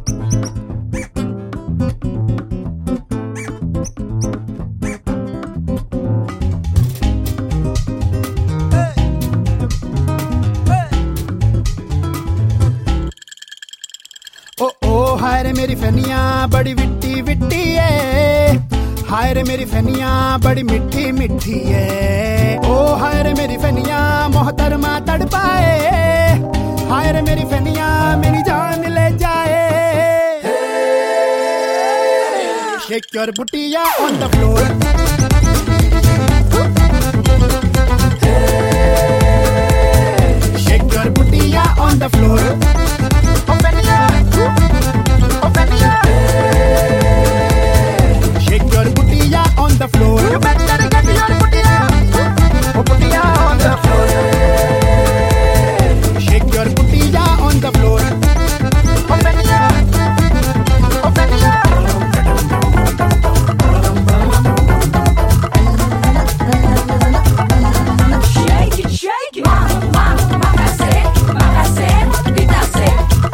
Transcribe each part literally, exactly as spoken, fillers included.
ओ ओ हाय रे मेरी फनिया बड़ी विट्टी विट्टी है, हाय रे मेरी फनिया बड़ी मिठी मिठी है। ओ हाय रे मेरी फनिया मोहतरमा तड़पाए, हाय रे मेरी फनिया मेरी जान ले जाए। Shake your booty on the floor, shake your booty on the floor. Shake your booty on the floor. You better get your booty oh, booty on the floor. Shake your booty on the floor. Open it up, open it up. Shake it, shake it. Mama, mama, makase, makase, pitase.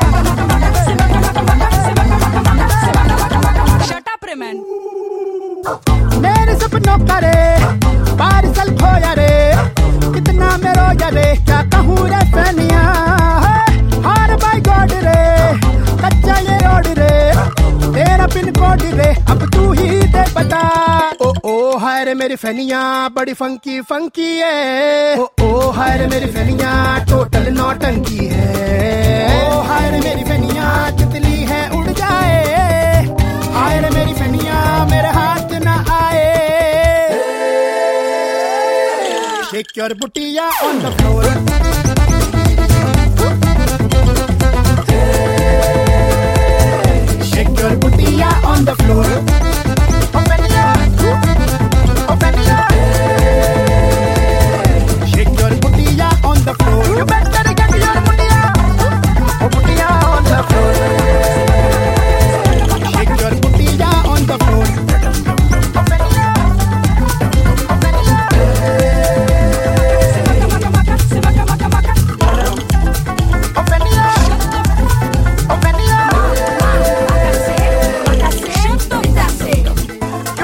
Shut up, Raymond. मेरे सपनों का रे parcel खोया रे, कितना मैं रोया रे, क्या कहूँ रे फनिया। हार बाय गॉड रे, कच्चा ये रोड रे, तेरा पिन कोड रे, अब तू ही दे बता। ओ ओ हाय रे मेरी फनिया बड़ी फंकी फंकी है, ओ ओ हाय रे मेरी फनिया टोटल नौटंकी है। ओ हाय रे मेरी फनिया तितली है उड़ जाए, हाय रे मेरी फनिया मेरे हाथ ना आए। Shake your booty on the floor. Shake your booty on the floor. Open it up, open it up. Shake your booty on the floor. You better get your booty oh, booty on the floor. Shake your booty on the floor. Open it up, open it up.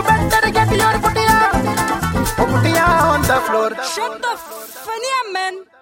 On the floor. Shut the funny man.